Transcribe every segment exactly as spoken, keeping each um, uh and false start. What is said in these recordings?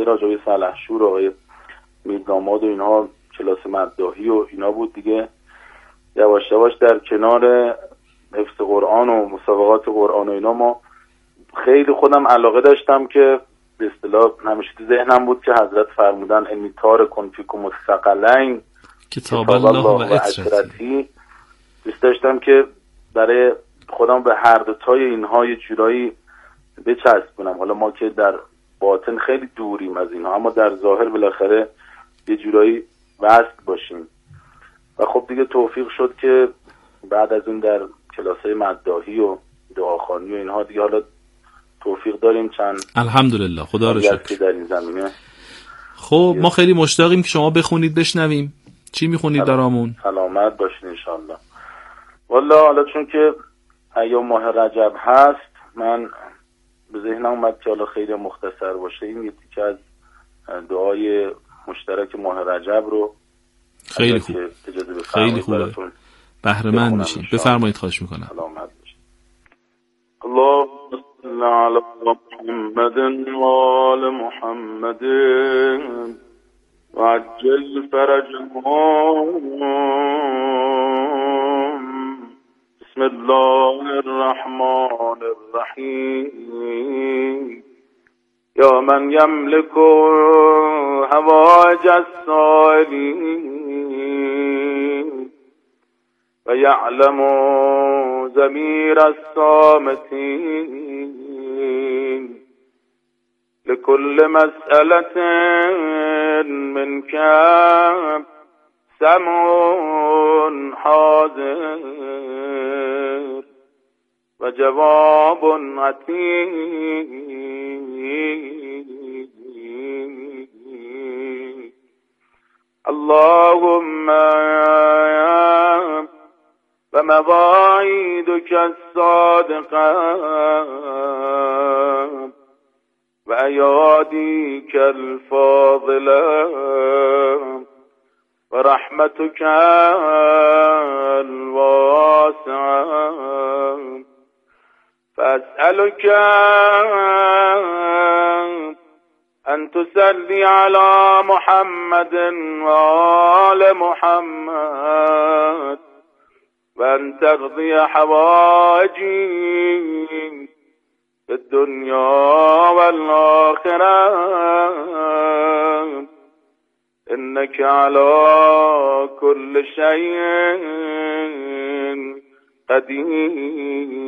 نشسته راجع به سلحشور آقای میرداماد و اینها، کلاس مداحی و اینا بود دیگه. یواش یواش در کنار حفظ قرآن و مسابقات قرآن و اینا ما خیلی خودم علاقه داشتم که به اصطلاح همیشه تو ذهنم بود که حضرت فرمودن انی تارکن فیکم الثقلین کتاب الله و عترتی. دوست داشتم که برای خودم به هر دو تای اینها یه جورایی بچسبونم. حالا ما که در باطن خیلی دوریم از اینها، اما در ظاهر بالاخره یه جورایی وصل باشیم. و خب دیگه توفیق شد که بعد از اون در کلاس‌های مداحی و دعاخوانی و اینها دیگه حالا توفیق داریم چند الحمدلله، خدا رو شکر در این زمینه. خب ما خیلی مشتاقیم که شما بخونید بشنویم. چی میخونید برامون؟ سلامت باشین انشالله. والا حالا چون که ایام ماه رجب هست، من به ذهنم اومد که حالا خیلی مختصر باشه این یکی که از دعای مشترک ماه رجب رو خیلی خوب خیلی خوبه، بهره مند میشین. بفرمایید، خواهش میکنم. سلامت باشین. اللهم صل علی محمد و آل محمد و عجل فرجهم. بسم الله الرحمن الرحیم. یا من یملک حوائج السائلین و یعلم ضمیر الصامتین لكل مسألة منك سمع حاضر و جواب عتید. اللهم و مواعیدک الصادقه و ایادیک الفاضله و رحمتک الواسعه فاسألک ان تصلی علی محمد و آل محمد و ان تقضی حوائجی فی الدنیا والآخرة انک علی کل شیء قدیر.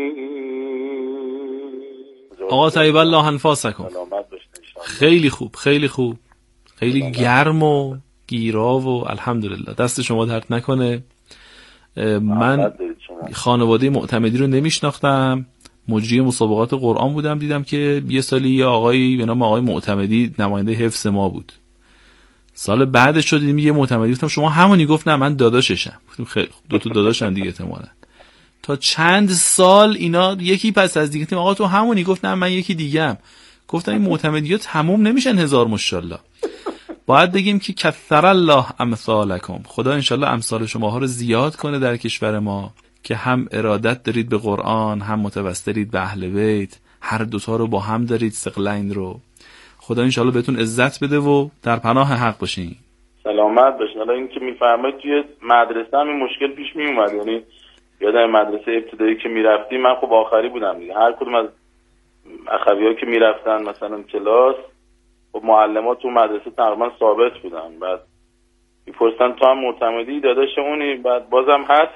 آقا طیب الله انفاسکم. خیلی خوب خیلی خوب، خیلی گرم و گیرا و الحمدلله. دست شما درد نکنه. من خانواده معتمدی رو نمیشناختم، مجری مسابقات قرآن بودم، دیدم که یه سالی یه آقایی به نام آقای معتمدی نماینده حفظ ما بود. سال بعدش شد دیدیم یه معتمدی، گفتم شما همونی؟ گفت نه من داداششم. گفتم خیلی خوب، دو تا داداشن دیگه احتمالاً. تا چند سال اینا یکی پس از دیگه گفتم آقا تو همونی؟ گفت نه من یکی دیگه‌ام. گفتم این معتمدی‌ها تموم نمیشن هزار ماشاءالله. باید بگیم که کثر الله امثالکم، خدا انشالله امثال شماها رو زیاد کنه در کشور ما که هم ارادت دارید به قرآن، هم متوسلید به اهل بیت، هر دوتا رو با هم دارید، ثقلین رو. خدا انشالله بهتون عزت بده و در پناه حق باشین. سلامت باشین. حالا این که میفرمایید توی مدرسه هم این مشکل پیش می اومد، یعنی یادم مدرسه ابتدایی که میرفتیم، من خب آخری بودم دیگه، هر کدوم از اخوی‌ها که میرفتن مثلا کلاس، خب معلمات تو مدرسه تقریبا ثابت بودن. بعد میپرسن تو هم معتمدی؟ داداش اونی؟ بعد بازم هست.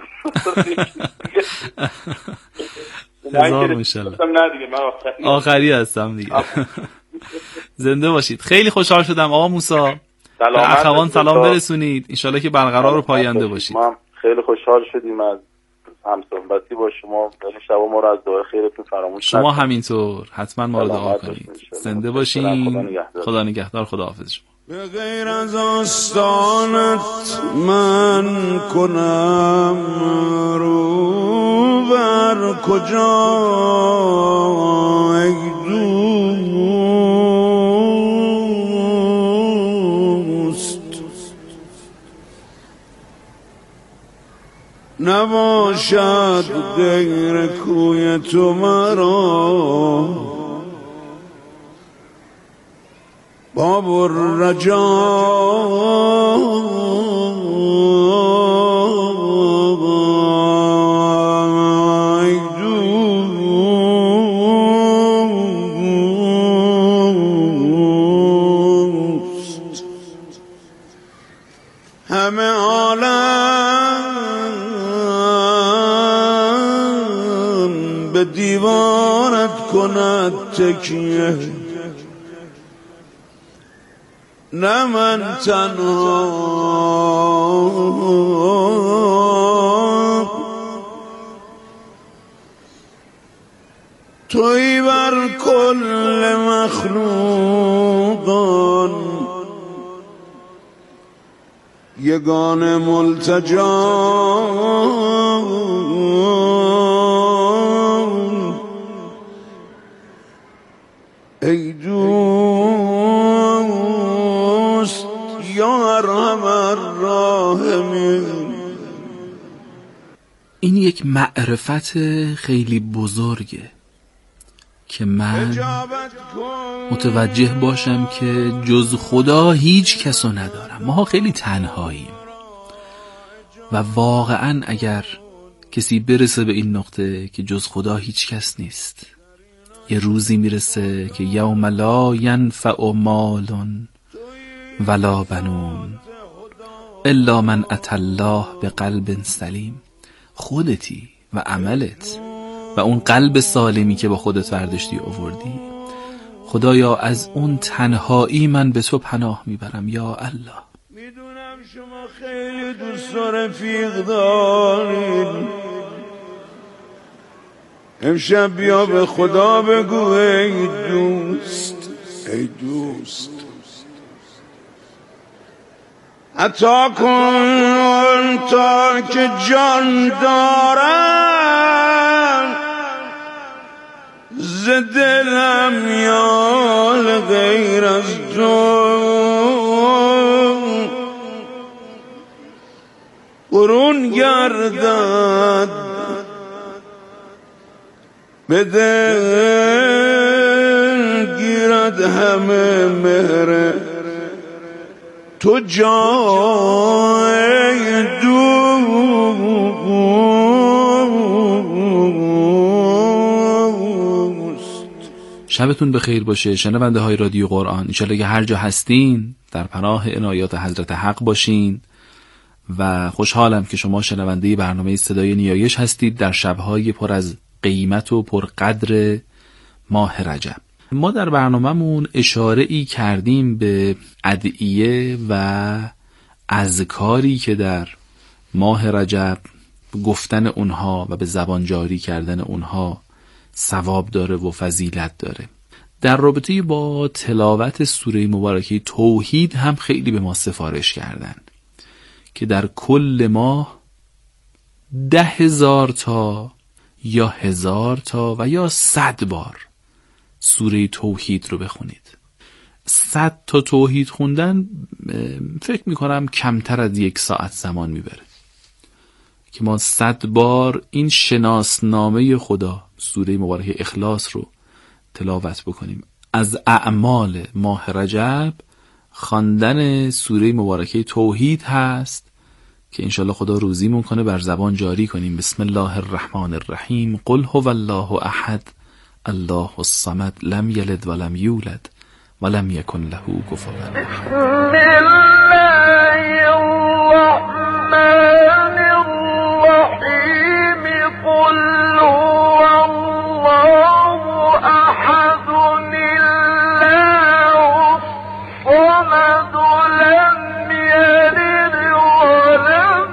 هزار ماشاءالله. نه دیگه من آخری آخری هستم دیگه. زنده باشید. خیلی خوشحال شدم آقا موسی. به اخوان سلام برسونید، انشالله که برقرار و پاینده باشید. ما خیلی خوشحال شدیم از همصحبتی با شما. شب ما رو از دعای خیرتون فراموش شما همینطور حتما ما رو دعا کنید. زنده باشین. خدا نگهدار. خدا حافظ شما. به غیر از آستانت من کنم رو بر کجا ای دوست، نباشد غیر کوی تو مرا. باب الرجاء دوست همه عالم به دیوارت کند تکیه نه من تنها تویی بر کل مخلوقان یگانه ملتجا ای دوست یا ارحم الراحمین. این یک معرفت خیلی بزرگه که من متوجه باشم که جز خدا هیچ کسو ندارم. ما خیلی تنهاییم و واقعا اگر کسی برسه به این نقطه که جز خدا هیچ کس نیست، یه روزی میرسه که یوم لا ینفع مال ولا بنون الا من اتى الله بقلب سلیم. خودتی و عملت و اون قلب سالمی که با خودت برداشتی آوردی. خدایا از اون تنهایی من به تو پناه میبرم یا الله. میدونم شما خیلی دوست و رفیق دارین، امشب بیا به خدا بگو ای دوست، ای دوست عطا کن تا که جان دارم ز دلم یال غیر از تو برون گردد به دل گیرد همه مهر تو جای دوست. شبتون بخیر باشه شنونده های رادیو قرآن. انشالله که هر جا هستین در پناه عنایات حضرت حق باشین و خوشحالم که شما شنونده برنامه صدای نیایش هستید در شبهای پر از قیمت و پرقدر ماه رجب. ما در برنامه‌مون اشاره ای کردیم به ادعیه و اذکاری که در ماه رجب گفتن اونها و به زبان جاری کردن اونها ثواب داره و فضیلت داره. در رابطه با تلاوت سوره مبارکه توحید هم خیلی به ما سفارش کردن که در کل ماه ده هزار تا یا هزار تا و یا صد بار سوره توحید رو بخونید. صد تا توحید خوندن فکر میکنم کمتر از یک ساعت زمان میبره که ما صد بار این شناسنامه خدا سوره مبارکه اخلاص رو تلاوت بکنیم. از اعمال ماه رجب خواندن سوره مبارکه توحید هست که انشالله خدا روزیمون کنه بر زبان جاری کنیم. بسم الله الرحمن الرحیم. قل هو الله احد الله الصمد لم یلد ولم یولد ولم یکن له کفوا احد. بسم الله الرحمن الرحیم. قل هو الله احد الله الصمد لم یلد ولم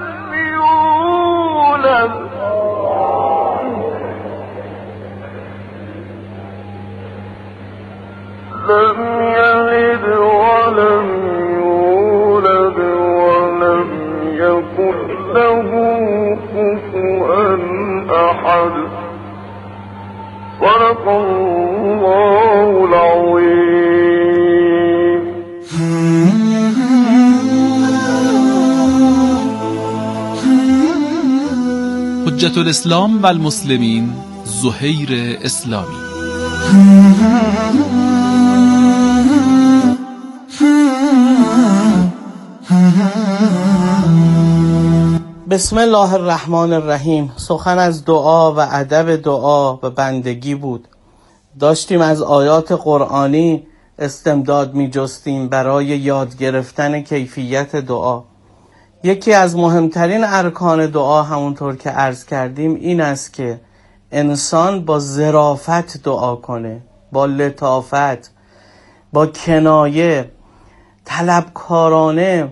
یولد لم يلد ولم يولد ولم يكن له كفوا أحد. صدق الله العظيم. حجت الاسلام و المسلمین زهیر اسلامی. بسم الله الرحمن الرحیم. سخن از دعا و ادب دعا و بندگی بود. داشتیم از آیات قرآنی استمداد می جستیم برای یاد گرفتن کیفیت دعا. یکی از مهمترین ارکان دعا همونطور که عرض کردیم این است که انسان با ظرافت دعا کنه، با لطافت، با کنایه، طلبکارانه،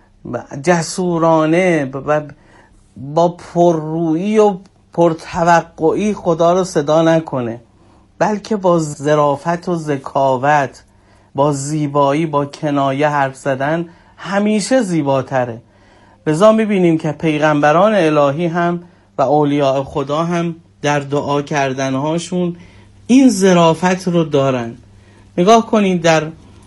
جسورانه و با پررویی و پرتوقعی خدا رو صدا نکنه، بلکه با ظرافت و ذکاوت، با زیبایی، با کنایه حرف زدن همیشه زیباتره. لذا میبینیم که پیغمبران الهی هم و اولیاء خدا هم در دعا کردنهاشون این ظرافت رو دارن. نگاه کنید در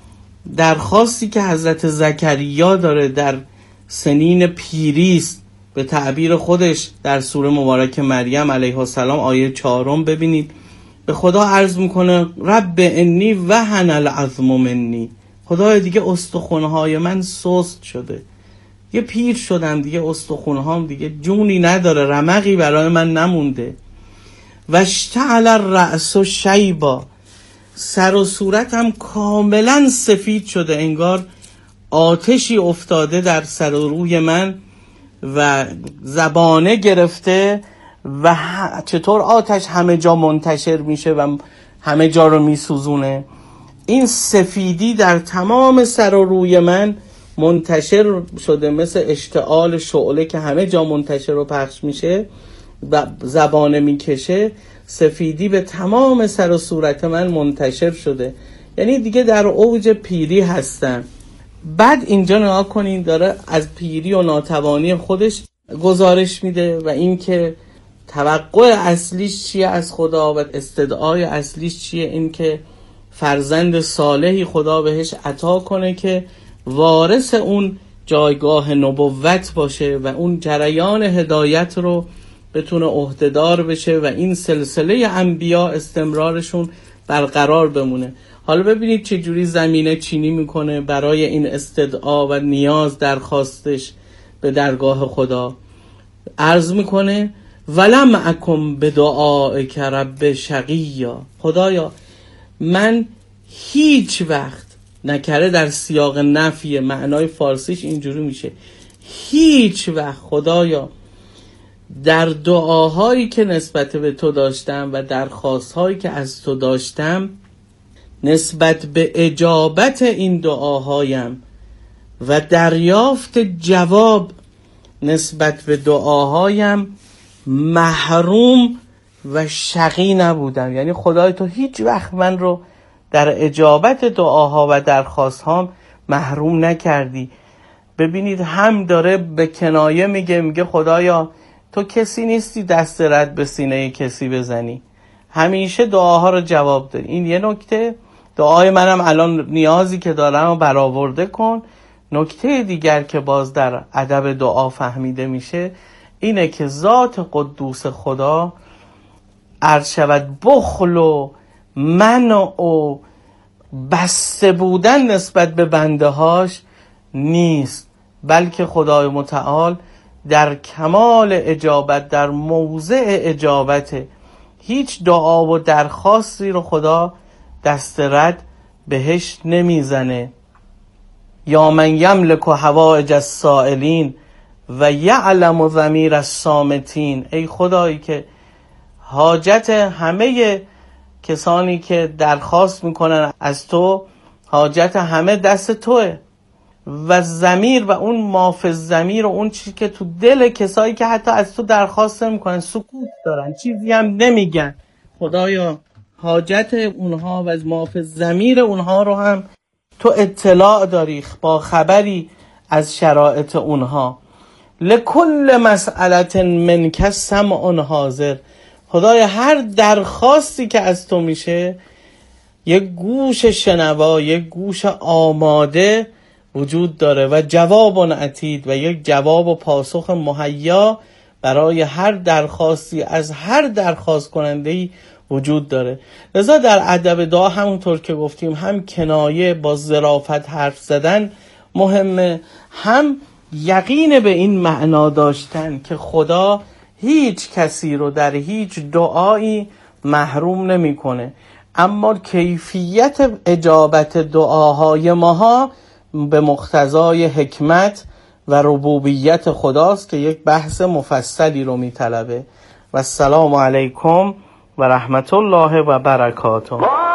درخواستی که حضرت زکریا داره در سنین پیریست، به تعبیر خودش در سوره مبارک مریم علیه السلام آیه چهارم ببینید به خدا عرض میکنه رب انی وهن العظم منی، خدای دیگه استخوان‌های من سست شده، یه پیر شدم دیگه، استخوان‌هام دیگه جونی نداره، رمقی برای من نمونده. و اشتعل الرأس شیبا، سر و صورتم کاملا سفید شده، انگار آتشی افتاده در سر و روی من و زبانه گرفته و چطور آتش همه جا منتشر میشه و همه جا رو میسوزونه، این سفیدی در تمام سر و روی من منتشر شده مثل اشتعال شعله که همه جا منتشر و پخش میشه و زبانه میکشه، سفیدی به تمام سر و صورت من منتشر شده، یعنی دیگه در اوج پیری هستم. بعد اینجا نگاه کنین داره از پیری و ناتوانی خودش گزارش میده و اینکه توقع اصلیش چیه از خدا و استدعای اصلیش چیه، این که فرزند صالحی خدا بهش عطا کنه که وارث اون جایگاه نبوت باشه و اون جریان هدایت رو بتونه عهدهدار بشه و این سلسله انبیا استمرارشون برقرار بمونه. حالا ببینید چه جوری زمینه چینی میکنه برای این استدعا و نیاز درخواستش به درگاه خدا. عرض میکنه ولم اکم بدعائک رب شقیا، خدایا من هیچ وقت، نکره در سیاق نفی، معنای فارسیش اینجوری میشه هیچ وقت خدایا در دعاهایی که نسبت به تو داشتم و درخواستهایی که از تو داشتم نسبت به اجابت این دعاهایم و دریافت جواب نسبت به دعاهایم محروم و شقی نبودم. یعنی خدای تو هیچ وقت من رو در اجابت دعاها و درخواستهام محروم نکردی. ببینید هم داره به کنایه میگه میگه خدایا تو کسی نیستی دست رد به سینه کسی بزنی، همیشه دعاها رو جواب داری. این یه نکته، دعای منم الان نیازی که دارم رو برآورده کن. نکته دیگر که باز در ادب دعا فهمیده میشه اینه که ذات قدوس خدا عرض شود بخل و منع و بسته بودن نسبت به بنده هاش نیست، بلکه خدای متعال در کمال اجابت، در موضع اجابت، هیچ دعا و درخواستی رو خدا دست رد بهش نمیزنه. یا من یملک حوائج السائلین و یعلم ضمیر الصامتین، ای خدایی که حاجت همه کسانی که درخواست میکنن از تو، حاجت همه دست توه و ضمیر و اون مافز ضمیر و اون چیزی که تو دل کسایی که حتی از تو درخواست نمیکنن سکوت دارن، چیزی هم نمیگن، خدایا حاجت اونها و از مافز ضمیر اونها رو هم تو اطلاع داری، با خبری از شرایط اونها. لکل مسئلت منک سمع حاضر، خدایا هر درخواستی که از تو میشه یک گوش شنوا، یک گوش آماده وجود داره و جواب عتید و یک جواب و پاسخ مهیا برای هر درخواستی از هر درخواست کننده‌ای وجود داره. لذا در ادب دعا همونطور که گفتیم هم کنایه با ظرافت حرف زدن مهمه، هم یقین به این معنا داشتن که خدا هیچ کسی رو در هیچ دعایی محروم نمیکنه، اما کیفیت اجابت دعاهای ماها به مقتضای حکمت و ربوبیت خداست که یک بحث مفصلی رو میطلبه. و السلام علیکم و رحمت الله و برکاته.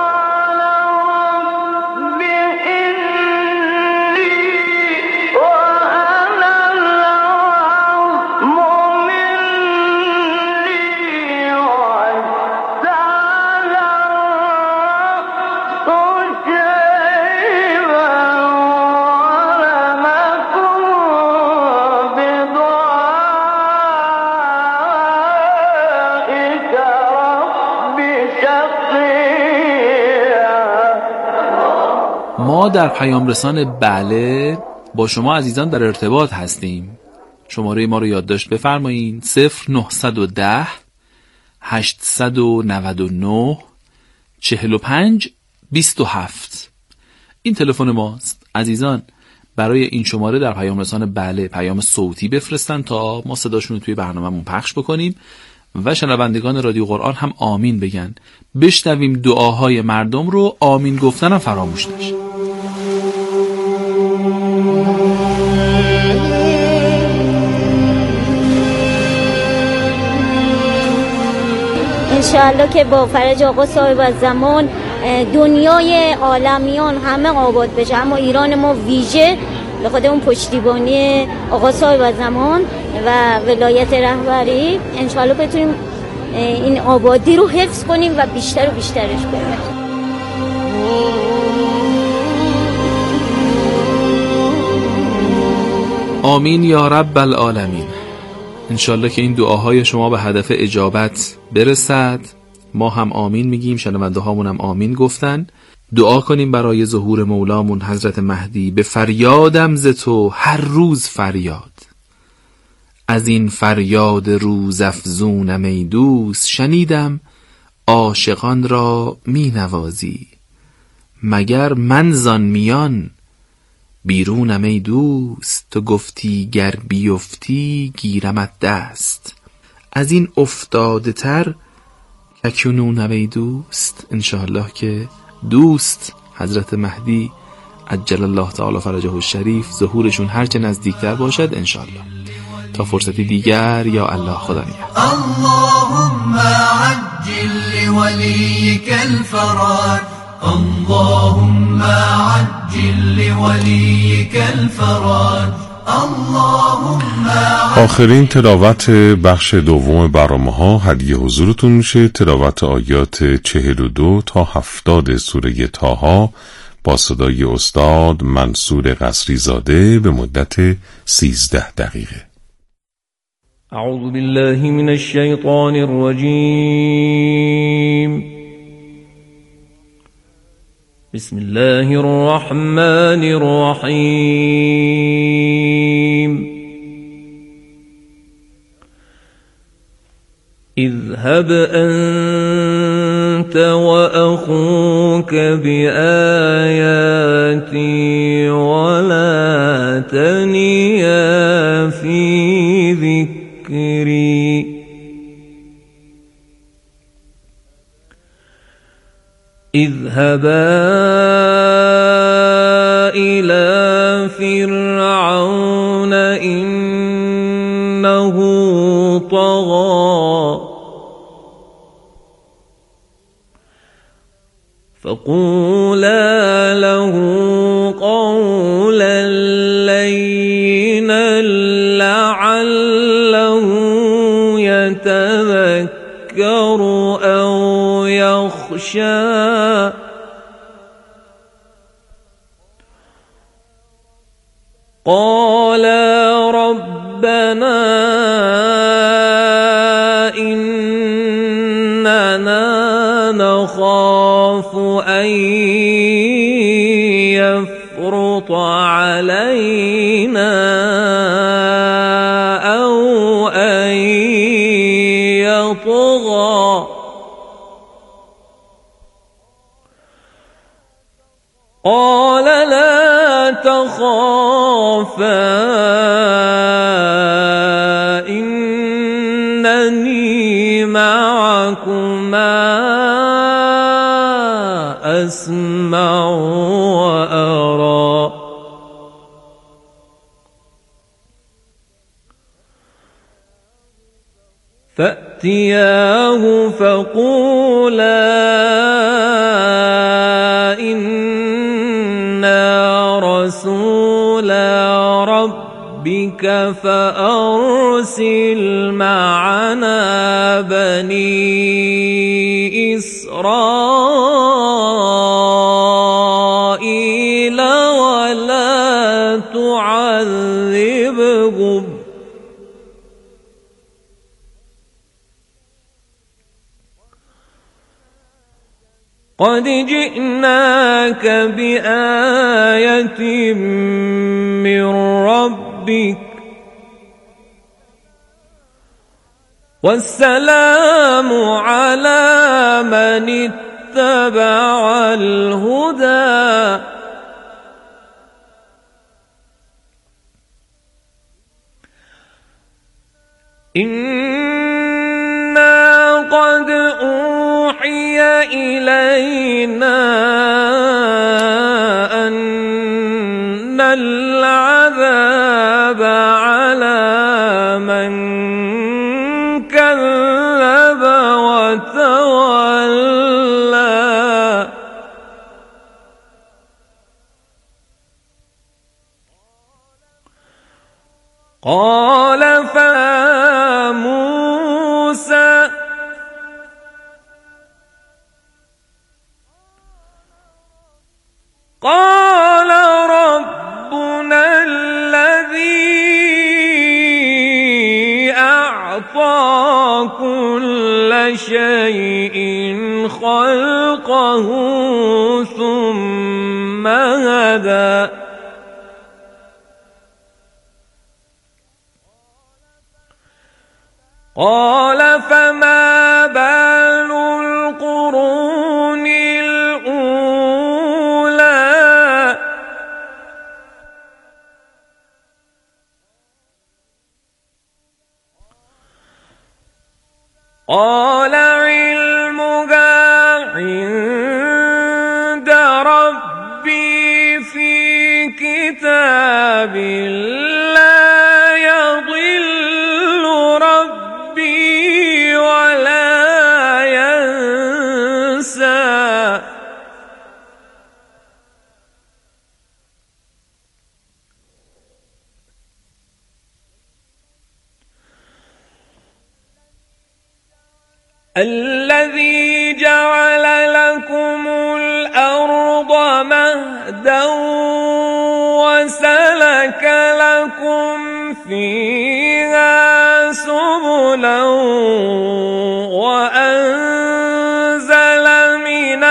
ما در پیام رسان بله با شما عزیزان در ارتباط هستیم. شماره ما رو یادداشت بفرمایین: صفر نهصد و ده هشتصد و نود و نه چهل و پنج بیست و هفت. این تلفن ماست. عزیزان برای این شماره در پیام رسان بله پیام صوتی بفرستن تا ما صداشون رو توی برنامه‌مون پخش بکنیم و شنوندگان رادیو قرآن هم آمین بگن. بشنویم دعاهای مردم رو، آمین گفتن هم فراموش نشه. انشاءالله که با فرج آقا صاحب الزمان دنیای عالمیان همه آباد بشه، اما ایران ما ویژه به خاطر اون پشتیبانی آقا صاحب الزمان و ولایت رهبری انشاءالله بتونیم این آبادی رو حفظ کنیم و بیشتر و بیشترش ببریم. آمین یا رب العالمین. انشالله که این دعاهای شما به هدف اجابت برسد. ما هم آمین میگیم، شنونده هامون هم آمین گفتن. دعا کنیم برای ظهور مولامون حضرت مهدی. به فریادم ز تو هر روز فریاد، از این فریاد روز افزونم ای دوست. شنیدم عاشقان را می نوازی، مگر من زان میان بیرونم ای دوست. تو گفتی گر بیفتی گیرمت دست، از این افتاده تر اکنونم ای دوست. انشاءالله که دوست حضرت مهدی عجل الله تعالی فرجه الشریف ظهورشون هرچه نزدیکتر باشد انشاءالله. تا فرصتی دیگر، یا الله، خدا نگهدار. اللهم عجل لوليك الفرج، اللهم عجل لوليك الفرج، اللهم. آخرین تلاوت بخش دوم برنامه‌ها هدیه حضورتون میشه. تلاوت آیات چهل و دو تا هفتاد سوره طه با صدای استاد منصور قصری زاده به مدت سیزده دقیقه. اعوذ بالله من الشیطان الرجیم. بسم الله الرحمن الرحیم. اذهب أنت وأخوك بآياتي ولا تنيا في ذكري. اذهبا إلى فرعون إنه طغى فقولا له قولا لينا لعله يتذكر أو يخشى. قال ربنا إننا نخاف أن يفرط علينا أو أن يطغى. قال لا تخافا إنني معكما أسمع وأرى. فأتياه فقولا إنا رسولا ربك فأرسل معنا بني إسرائيل ولا تعذبهم قد جئناك بآية من ربك والسلام على من اتبع الهدى. إنا قد أوحي إلينا أن العذاب على من كذب وتولى. قال فيا موسى قال ربنا الذي أعطى كل شيء خلقه ثم هدى. قال فما بال القرون الأولى قال علمها عند ربي في كتاب لا يضل ربي ولا ينسى. الذي جعل لكم الأرض مهدا وسلك لكم فيها سبلا وأنزل من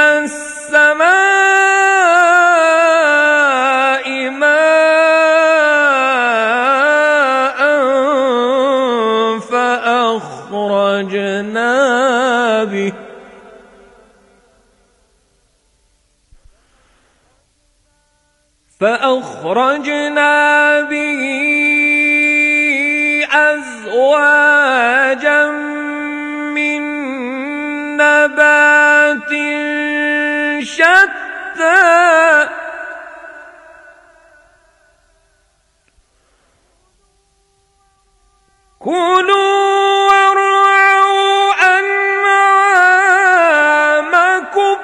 السماء ماء فأخرجنا به فأخرجنا به أزواجا من نبات شتى كلوا وارعوا أنعامكم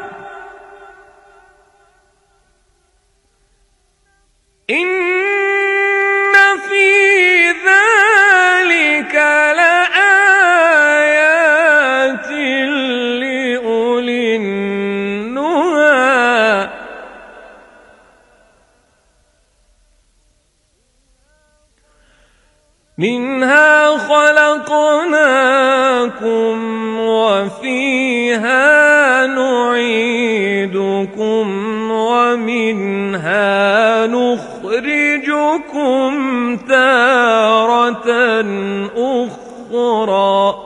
إن في ذلك لآيات لأولي النهى. منها خلقناكم وفيها نعيدكم ومنها نخرجكم تارة أخرى.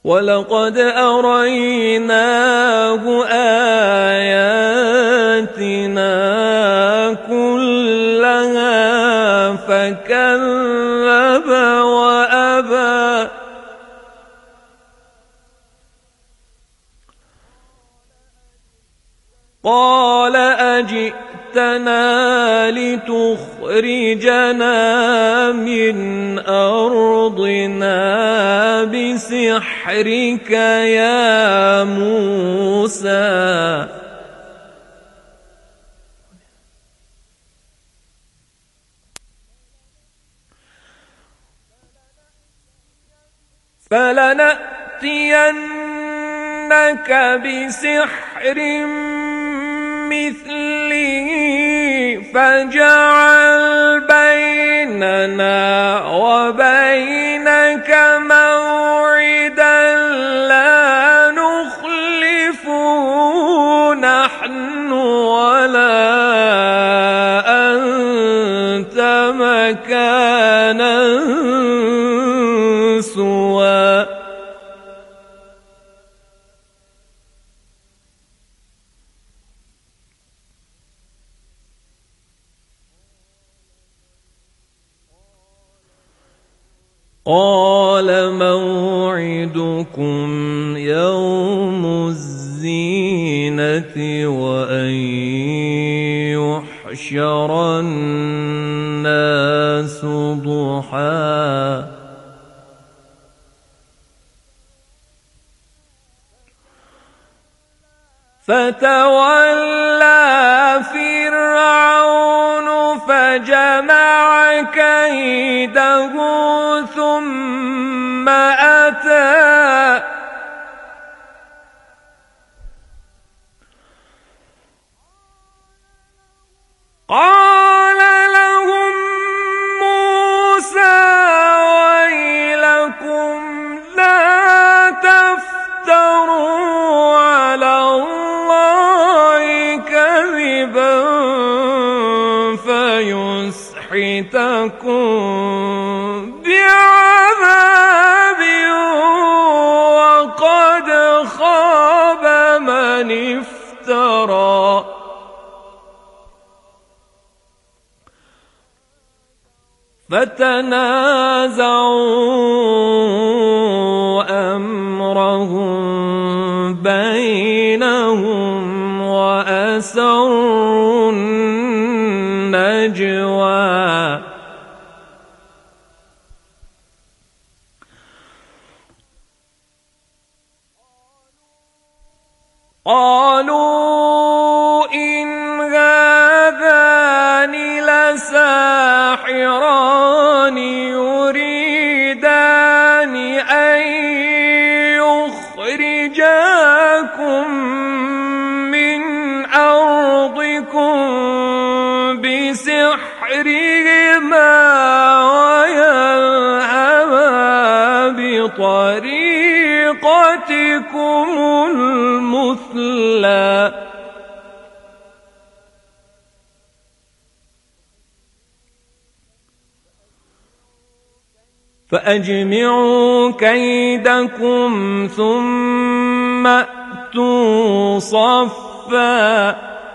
ولقد أريناه آياتنا كلها فكذب وأبى قال أجئتنا لتخرجنا من أرضنا بسحرك يا موسى فلنأتينك بسحر مثله فاجعل بيننا وبينك موعدا لا نخلفه نحن ولا أنت مكانا سوى قال موعدكم يوم الزينة وأن يحشر الناس ضحى فتولى فرعون فجمع كيده ثم أتى قال لهم موسى ويلكم لا تفتروا على الله كذبا فيسحتكم بعذاب وقد خاب من افترى فتنازعوا أمرهم بينهم وأسروا النجوى قالوا إن هذان لساحران يريدان أن يخرجاكم من أرضكم بسحرهما ويذهبا بطريقتكم المثلى فأجمعوا كيدكم ثم أتوا صفا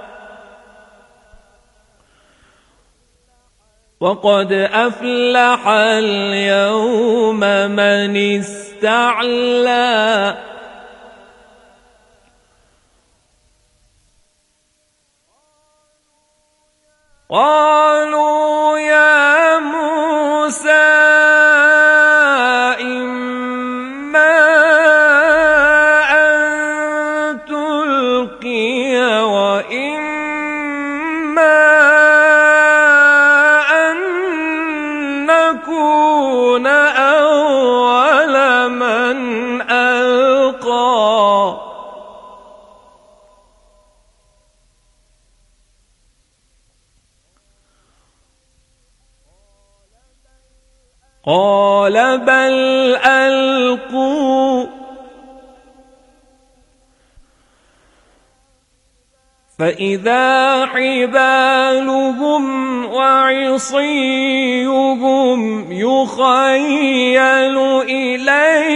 وقد أفلح اليوم من استعلى قالوا يا موسى قال بل ألقوا فإذا حبالهم وعصيهم يخيل إليه